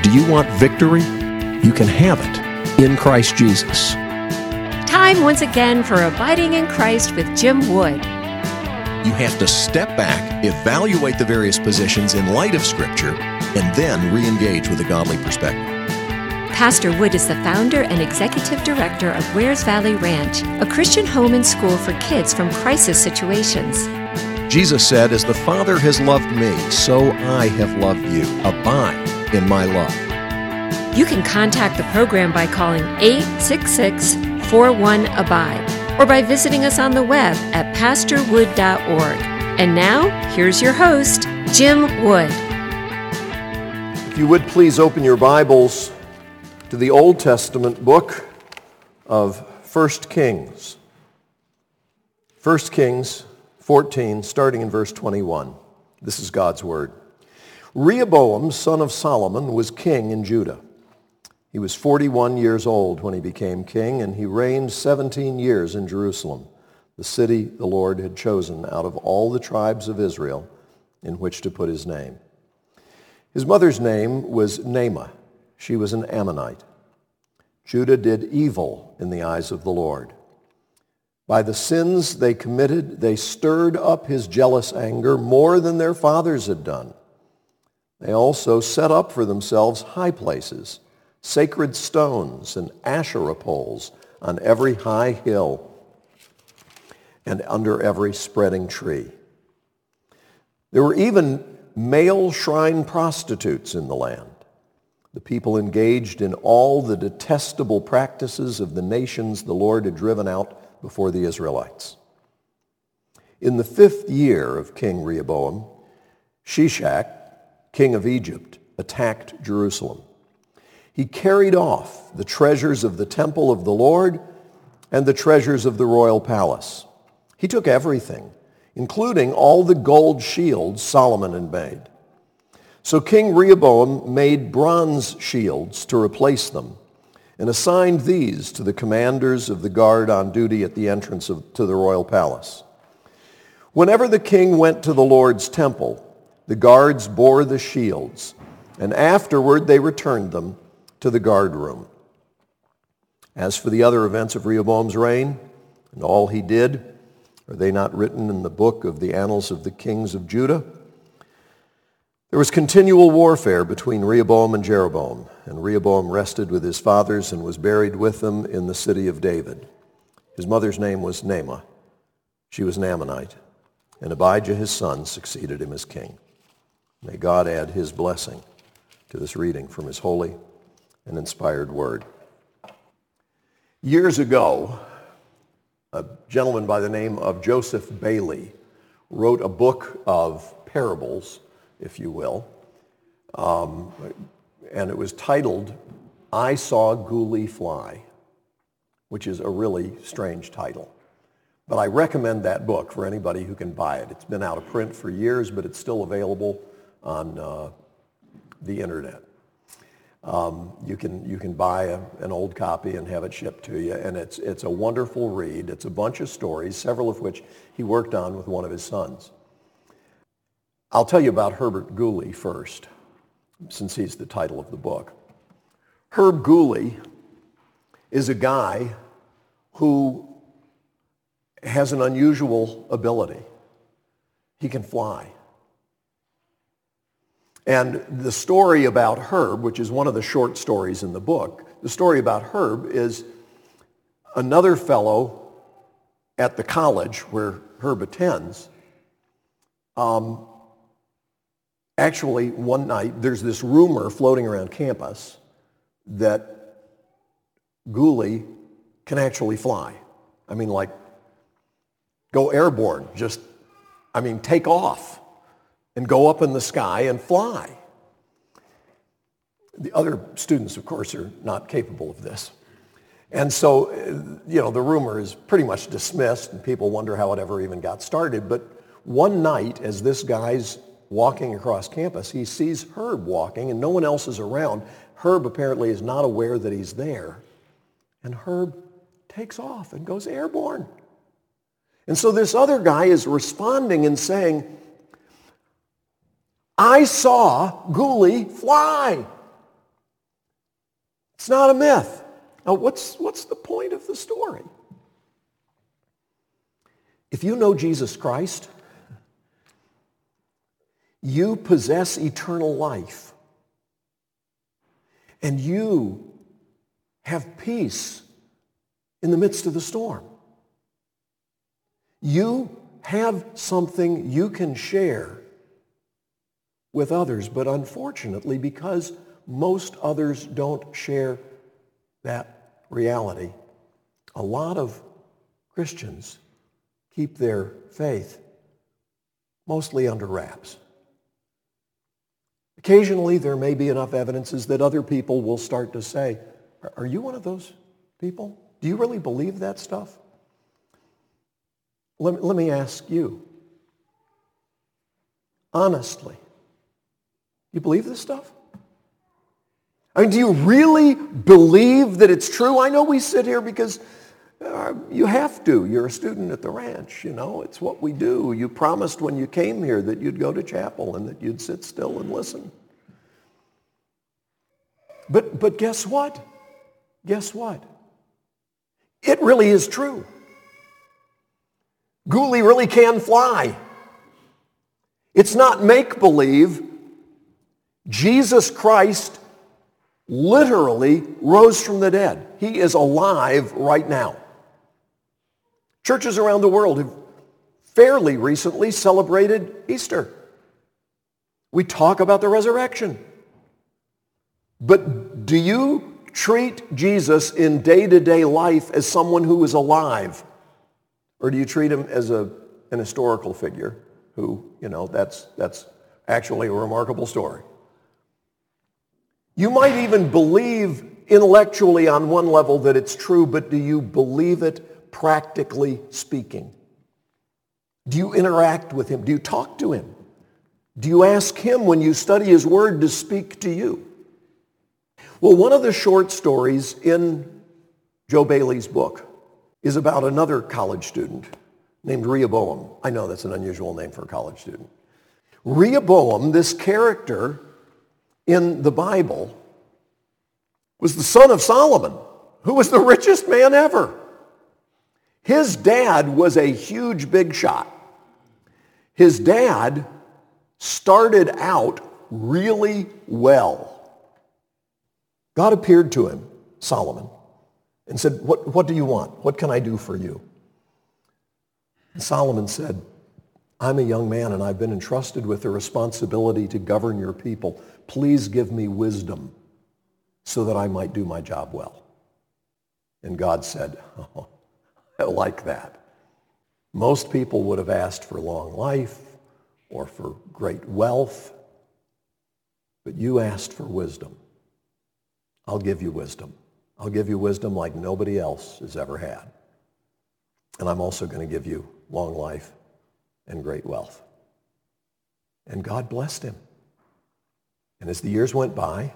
Do you want victory? You can have it in Christ Jesus. Time once again for Abiding in Christ with Jim Wood. You have to step back, evaluate the various positions in light of Scripture, and then re-engage with a godly perspective. Pastor Wood is the founder and executive director of Wares Valley Ranch, a Christian home and school for kids from crisis situations. Jesus said, "As the Father has loved me, so I have loved you. Abide in my love." You can contact the program by calling 866-41-ABIDE or by visiting us on the web at pastorwood.org. And now, here's your host, Jim Wood. If you would please open your Bibles to the Old Testament book of 1 Kings. 1 Kings 14, starting in verse 21. This is God's word. Rehoboam, son of Solomon, was king in Judah. He was 41 years old when he became king, and he reigned 17 years in Jerusalem, the city the Lord had chosen out of all the tribes of Israel in which to put his name. His mother's name was Naamah. She was an Ammonite. Judah did evil in the eyes of the Lord. By the sins they committed, they stirred up his jealous anger more than their fathers had done. They also set up for themselves high places, sacred stones and Asherah poles on every high hill and under every spreading tree. There were even male shrine prostitutes in the land. The people engaged in all the detestable practices of the nations the Lord had driven out before the Israelites. In the 5th year of King Rehoboam, Shishak, king of Egypt, attacked Jerusalem. He carried off the treasures of the temple of the Lord and the treasures of the royal palace. He took everything, including all the gold shields Solomon had made. So King Rehoboam made bronze shields to replace them and assigned these to the commanders of the guard on duty at the entrance to the royal palace. Whenever the king went to the Lord's temple, the guards bore the shields, and afterward they returned them to the guard room. As for the other events of Rehoboam's reign and all he did, are they not written in the book of the annals of the kings of Judah? There was continual warfare between Rehoboam and Jeroboam, and Rehoboam rested with his fathers and was buried with them in the city of David. His mother's name was Naamah. She was an Ammonite, and Abijah his son succeeded him as king. May God add his blessing to this reading from his holy and inspired word. Years ago, a gentleman by the name of Joseph Bailey wrote a book of parables, if you will, and it was titled, "I Saw Ghoulie Fly," which is a really strange title. But I recommend that book for anybody who can buy it. It's been out of print for years, but it's still available on the internet. You can buy an old copy and have it shipped to you, and it's a wonderful read. It's a bunch of stories, several of which he worked on with one of his sons. I'll tell you about Herbert Ghoulie first, since he's the title of the book. Herb Ghoulie is a guy who has an unusual ability. He can fly. And the story about Herb, which is one of the short stories in the book, the story about Herb is another fellow at the college where Herb attends. Actually, one night, there's this rumor floating around campus that Ghoulie can actually fly. I mean, like, go airborne, take off and go up in the sky and fly. The other students, of course, are not capable of this. And so, the rumor is pretty much dismissed, and people wonder how it ever even got started. But one night, as this guy's walking across campus, he sees Herb walking, and no one else is around. Herb apparently is not aware that he's there. And Herb takes off and goes airborne. And so this other guy is responding and saying, "I saw Ghoulie fly." It's not a myth. Now, what's the point of the story? If you know Jesus Christ, you possess eternal life. And you have peace in the midst of the storm. You have something you can share with others, but unfortunately, because most others don't share that reality, a lot of Christians keep their faith mostly under wraps. Occasionally, there may be enough evidences that other people will start to say, are you one of those people? Do you really believe that stuff? Let me ask you, honestly, you believe this stuff? I mean, do you really believe that it's true? I know we sit here because you have to. You're a student at the ranch, you know. It's what we do. You promised when you came here that you'd go to chapel and that you'd sit still and listen. But guess what? Guess what? It really is true. Ghoulie really can fly. It's not make-believe. Jesus Christ literally rose from the dead. He is alive right now. Churches around the world have fairly recently celebrated Easter. We talk about the resurrection. But do you treat Jesus in day-to-day life as someone who is alive? Or do you treat him as an historical figure who, you know, that's actually a remarkable story? You might even believe intellectually on one level that it's true, but do you believe it practically speaking? Do you interact with him? Do you talk to him? Do you ask him when you study his word to speak to you? Well, one of the short stories in Joe Bailey's book is about another college student named Rehoboam. I know that's an unusual name for a college student. Rehoboam, this character in the Bible, was the son of Solomon, who was the richest man ever. His dad was a huge big shot. His dad started out really well. God appeared to him, Solomon, and said, what do you want? What can I do for you? And Solomon said, I'm a young man and I've been entrusted with the responsibility to govern your people. Please give me wisdom so that I might do my job well. And God said, oh, I like that. Most people would have asked for long life or for great wealth, but you asked for wisdom. I'll give you wisdom. I'll give you wisdom like nobody else has ever had. And I'm also going to give you long life and great wealth. And God blessed him. And as the years went by,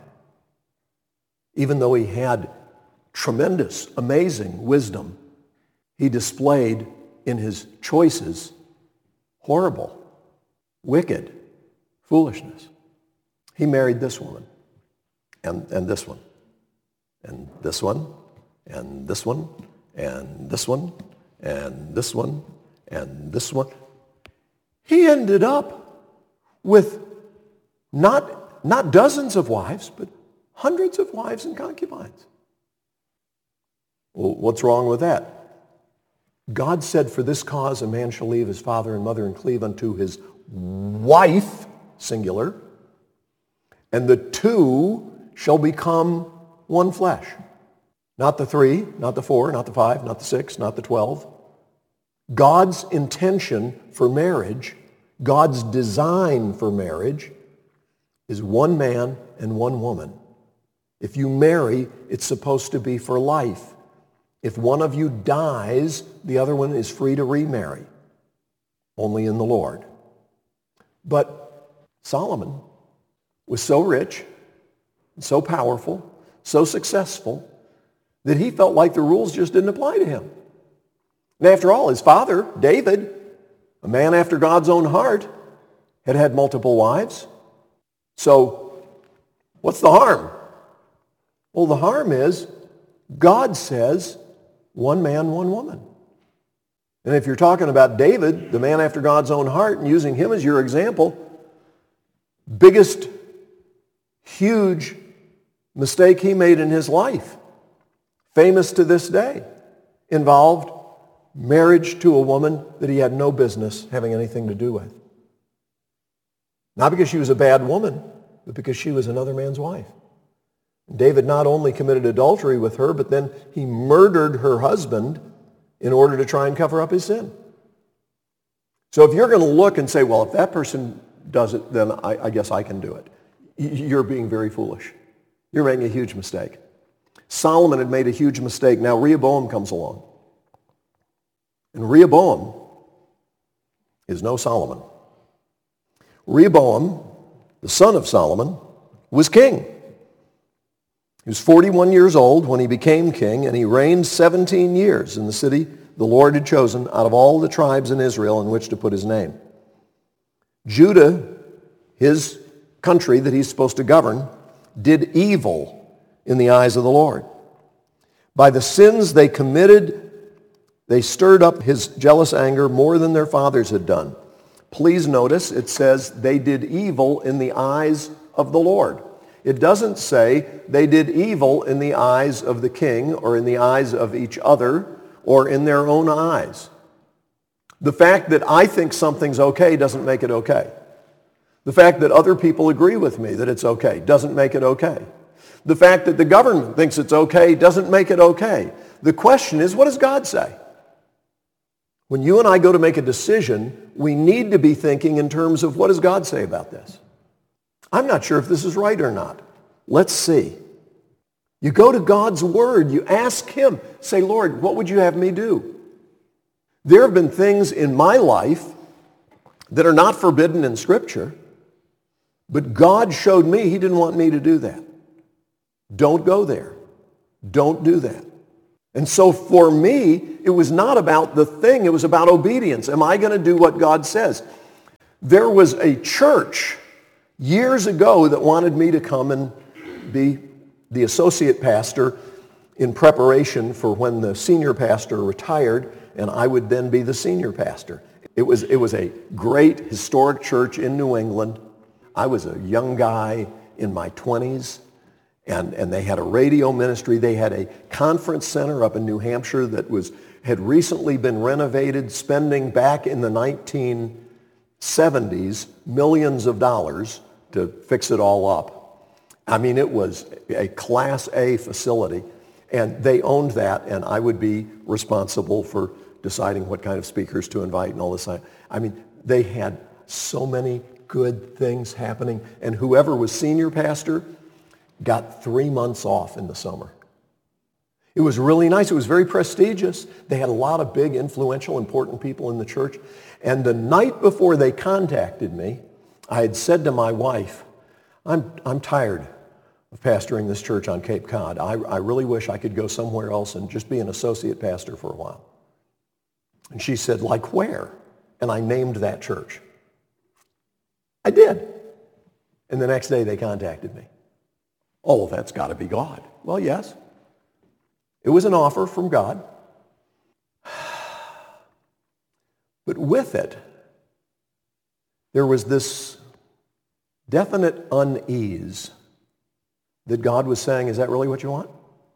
even though he had tremendous, amazing wisdom, he displayed in his choices horrible, wicked foolishness. He married this woman, and this one, and this one, and this one, and this one, and this one, and this one. He ended up with not dozens of wives, but hundreds of wives and concubines. Well, what's wrong with that? God said, for this cause a man shall leave his father and mother and cleave unto his wife, singular, and the two shall become one flesh. Not the 3, not the 4, not the 5, not the 6, not the 12. God's intention for marriage, God's design for marriage, is one man and one woman. If you marry, it's supposed to be for life. If one of you dies, the other one is free to remarry, only in the Lord. But Solomon was so rich, so powerful, so successful, that he felt like the rules just didn't apply to him. And after all, his father, David, a man after God's own heart, had had multiple wives. So what's the harm? Well, the harm is God says one man, one woman. And if you're talking about David, the man after God's own heart, and using him as your example, biggest, huge mistake he made in his life, famous to this day, involved marriage to a woman that he had no business having anything to do with. Not because she was a bad woman, but because she was another man's wife. David not only committed adultery with her, but then he murdered her husband in order to try and cover up his sin. So if you're going to look and say, well, if that person does it, then I guess I can do it, you're being very foolish. You're making a huge mistake. Solomon had made a huge mistake. Now Rehoboam comes along. And Rehoboam is no Solomon. Rehoboam, the son of Solomon, was king. He was 41 years old when he became king, and he reigned 17 years in the city the Lord had chosen out of all the tribes in Israel in which to put his name. Judah, his country that he's supposed to govern, did evil in the eyes of the Lord. By the sins they committed, they stirred up his jealous anger more than their fathers had done. Please notice it says they did evil in the eyes of the Lord. It doesn't say they did evil in the eyes of the king or in the eyes of each other or in their own eyes. The fact that I think something's okay doesn't make it okay. The fact that other people agree with me that it's okay doesn't make it okay. The fact that the government thinks it's okay doesn't make it okay. The question is, what does God say? When you and I go to make a decision, we need to be thinking in terms of what does God say about this? I'm not sure if this is right or not. Let's see. You go to God's word. You ask him. Say, Lord, what would you have me do? There have been things in my life that are not forbidden in Scripture, but God showed me he didn't want me to do that. Don't go there. Don't do that. And so for me, it was not about the thing. It was about obedience. Am I going to do what God says? There was a church years ago that wanted me to come and be the associate pastor in preparation for when the senior pastor retired, and I would then be the senior pastor. It was a great historic church in New England. I was a young guy in my 20s, and they had a radio ministry. They had a conference center up in New Hampshire that had recently been renovated, spending back in the 1970s millions of dollars to fix it all up. I mean, it was a Class A facility, and they owned that, and I would be responsible for deciding what kind of speakers to invite and all this. I mean, they had so many good things happening, and whoever was senior pastor got 3 months off in the summer. It was really nice. It was very prestigious. They had a lot of big, influential, important people in the church. And the night before they contacted me, I had said to my wife, I'm tired of pastoring this church on Cape Cod. I really wish I could go somewhere else and just be an associate pastor for a while. And she said, like where? And I named that church. I did. And the next day they contacted me. Oh, well, that's got to be God. Well, yes. It was an offer from God. But with it, there was this definite unease that God was saying, is that really what you want?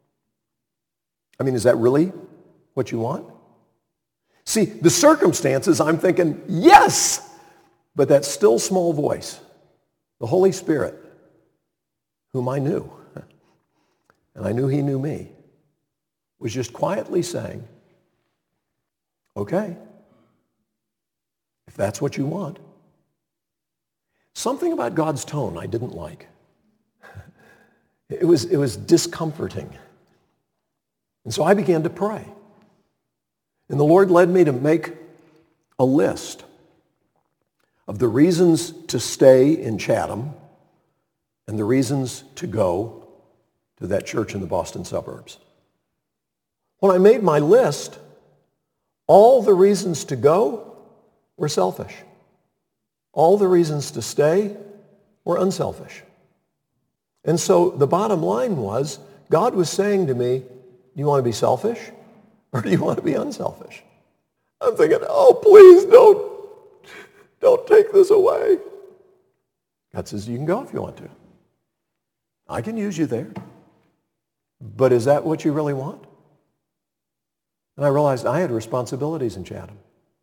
I mean, is that really what you want? See, the circumstances, I'm thinking, yes, but that still small voice, the Holy Spirit, whom I knew, and I knew he knew me, was just quietly saying, okay, if that's what you want. Something about God's tone I didn't like. It was discomforting. And so I began to pray. And the Lord led me to make a list of the reasons to stay in Chatham and the reasons to go to that church in the Boston suburbs. When I made my list, all the reasons to go were selfish. All the reasons to stay were unselfish. And so the bottom line was, God was saying to me, do you want to be selfish or do you want to be unselfish? I'm thinking, oh, please don't take this away. God says, you can go if you want to. I can use you there. But is that what you really want? And I realized I had responsibilities in Chatham.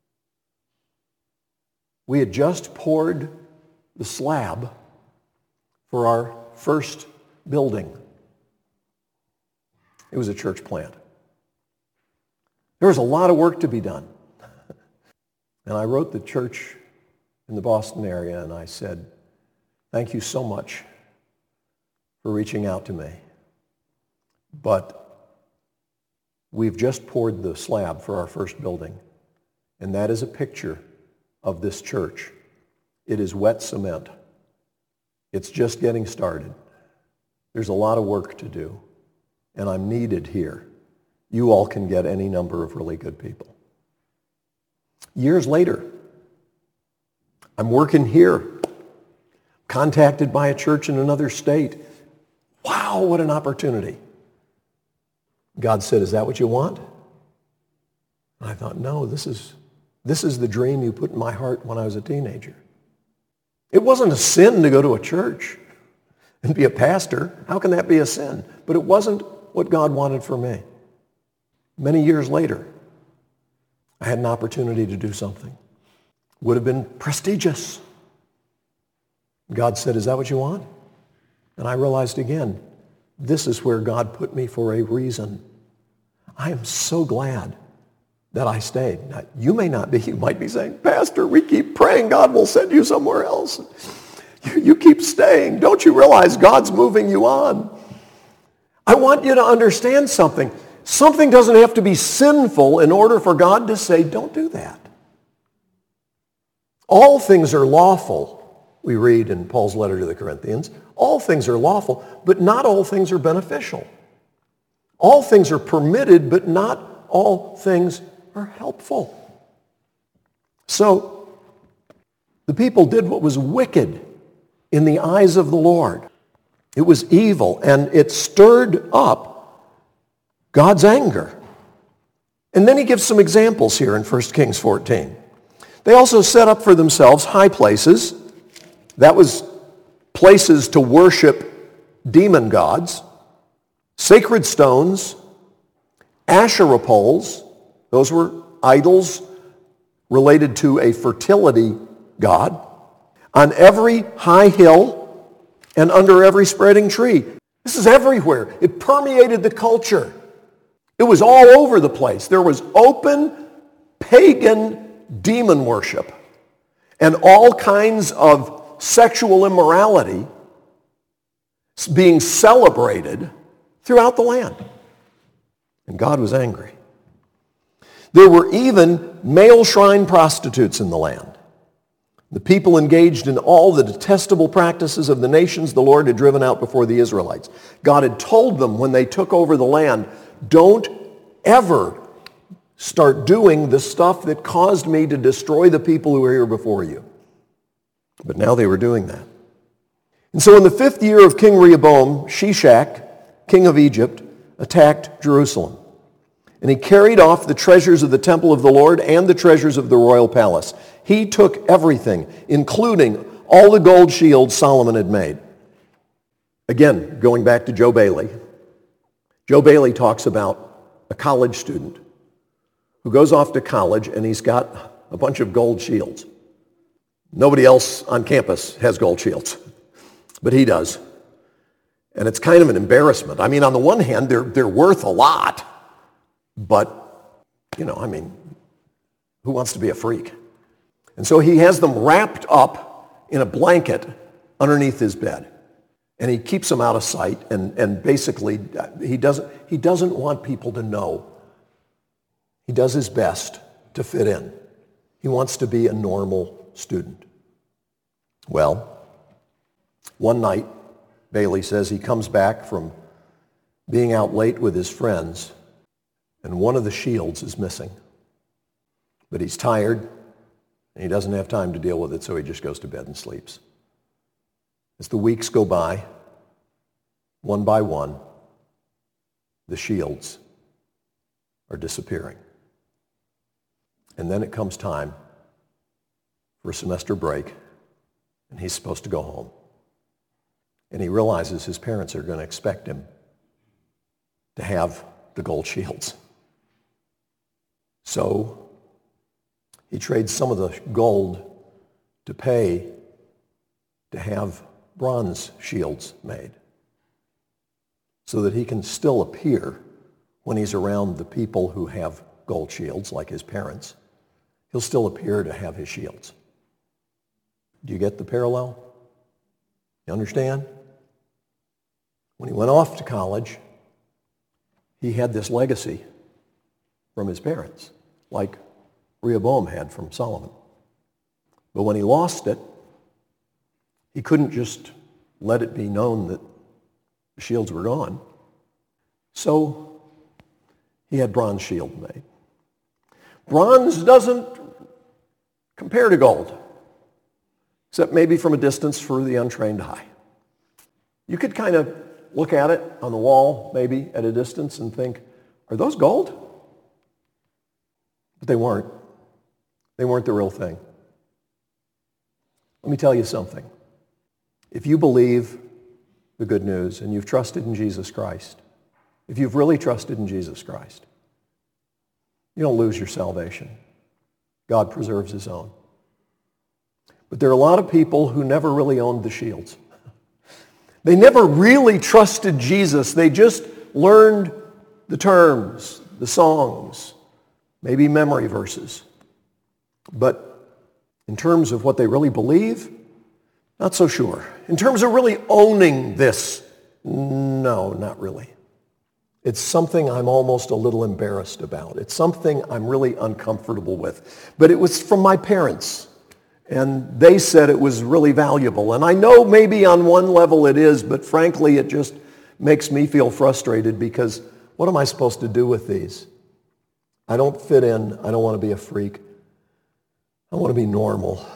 We had just poured the slab for our first building. It was a church plant. There was a lot of work to be done. And I wrote the church in the Boston area and I said, thank you so much for reaching out to me. But we've just poured the slab for our first building, and that is a picture of this church. It is wet cement. It's just getting started. There's a lot of work to do, and I'm needed here. You all can get any number of really good people. Years later, I'm working here, contacted by a church in another state. Wow, what an opportunity. God said, is that what you want? And I thought, no, this is the dream you put in my heart when I was a teenager. It wasn't a sin to go to a church and be a pastor. How can that be a sin? But it wasn't what God wanted for me. Many years later, I had an opportunity to do something. Would have been prestigious. God said, is that what you want? And I realized again, this is where God put me for a reason. I am so glad that I stayed. Now, you may not be. You might be saying, Pastor, we keep praying God will send you somewhere else. You keep staying. Don't you realize God's moving you on? I want you to understand something. Something doesn't have to be sinful in order for God to say, don't do that. All things are lawful, we read in Paul's letter to the Corinthians. All things are lawful, but not all things are beneficial. All things are permitted, but not all things are helpful. So, the people did what was wicked in the eyes of the Lord. It was evil, and it stirred up God's anger. And then he gives some examples here in 1 Kings 14. They also set up for themselves high places. That was places to worship demon gods, sacred stones, Asherah poles. Those were idols related to a fertility god. On every high hill and under every spreading tree. This is everywhere. It permeated the culture. It was all over the place. There was open pagan demon worship and all kinds of sexual immorality being celebrated throughout the land. And God was angry. There were even male shrine prostitutes in the land. The people engaged in all the detestable practices of the nations the Lord had driven out before the Israelites. God had told them when they took over the land, don't ever start doing the stuff that caused me to destroy the people who were here before you. But now they were doing that. And so in the 5th year of King Rehoboam, Shishak, king of Egypt, attacked Jerusalem. And he carried off the treasures of the temple of the Lord and the treasures of the royal palace. He took everything, including all the gold shields Solomon had made. Again, going back to Joe Bailey. Joe Bailey talks about a college student who goes off to college and he's got a bunch of gold shields. Nobody else on campus has gold shields, but he does. And it's kind of an embarrassment. I mean, on the one hand, they're worth a lot, but, who wants to be a freak? And so he has them wrapped up in a blanket underneath his bed. And he keeps them out of sight, and basically he doesn't want people to know. He does his best to fit in. He wants to be a normal student. Well, one night, Bailey says he comes back from being out late with his friends, and one of the shields is missing. But he's tired, and he doesn't have time to deal with it, so he just goes to bed and sleeps. As the weeks go by, one by one, the shields are disappearing. And then it comes time for a semester break, and he's supposed to go home. And he realizes his parents are going to expect him to have the gold shields. So he trades some of the gold to pay to have bronze shields made so that he can still appear when he's around the people who have gold shields, like his parents. He'll still appear to have his shields. Do you get the parallel? You understand? When he went off to college, he had this legacy from his parents, like Rehoboam had from Solomon. But when he lost it, he couldn't just let it be known that the shields were gone. So he had bronze shield made. Bronze doesn't compare to gold, except maybe from a distance for the untrained eye. You could kind of look at it on the wall, maybe at a distance, and think, are those gold? But they weren't. They weren't the real thing. Let me tell you something. If you believe the good news and you've trusted in Jesus Christ, if you've really trusted in Jesus Christ, you don't lose your salvation. God preserves his own. But there are a lot of people who never really owned the shields. They never really trusted Jesus. They just learned the terms, the songs, maybe memory verses. But in terms of what they really believe, not so sure. In terms of really owning this, no, not really. It's something I'm almost a little embarrassed about. It's something I'm really uncomfortable with. But it was from my parents, and they said it was really valuable. And I know maybe on one level it is, but frankly it just makes me feel frustrated because what am I supposed to do with these? I don't fit in. I don't want to be a freak. I want to be normal.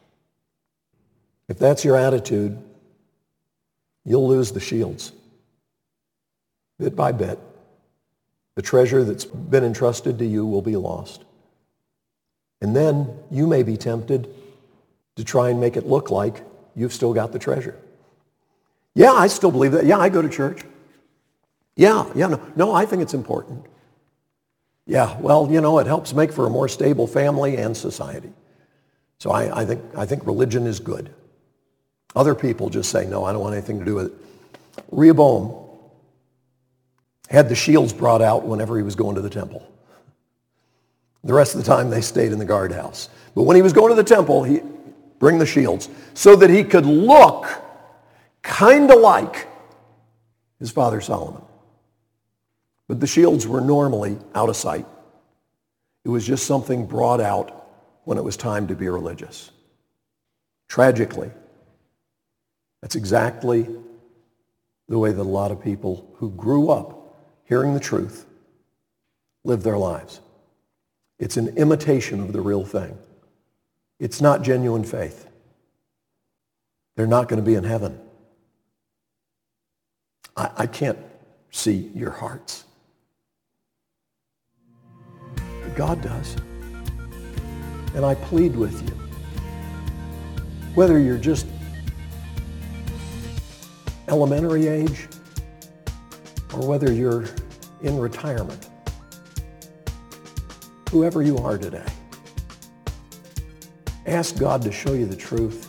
If that's your attitude, you'll lose the shields. Bit by bit, the treasure that's been entrusted to you will be lost. And then you may be tempted to try and make it look like you've still got the treasure. Yeah, I still believe that. Yeah, I go to church. No, I think it's important. Yeah, well, it helps make for a more stable family and society. So I think religion is good. Other people just say, no, I don't want anything to do with it. Rehoboam had the shields brought out whenever he was going to the temple. The rest of the time they stayed in the guardhouse. But when he was going to the temple, he'd bring the shields so that he could look kind of like his father Solomon. But the shields were normally out of sight. It was just something brought out when it was time to be religious. Tragically, that's exactly the way that a lot of people who grew up hearing the truth live their lives. It's an imitation of the real thing. It's not genuine faith. They're not going to be in heaven. I can't see your hearts. But God does. And I plead with you, whether you're just elementary age or whether you're in retirement, whoever you are today, ask God to show you the truth.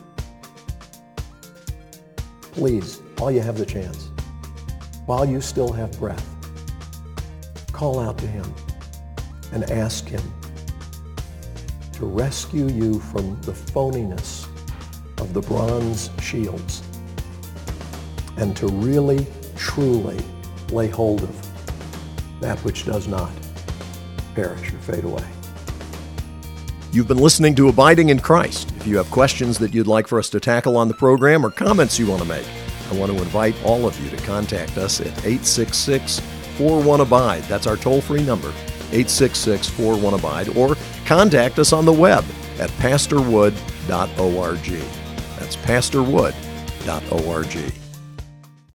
Please, while you have the chance, while you still have breath, call out to him and ask him to rescue you from the phoniness of the bronze shields and to really, truly lay hold of that which does not perish or fade away. You've been listening to Abiding in Christ. If you have questions that you'd like for us to tackle on the program or comments you want to make, I want to invite all of you to contact us at 866-41-ABIDE. That's our toll-free number, 866-41-ABIDE, or contact us on the web at pastorwood.org. That's pastorwood.org.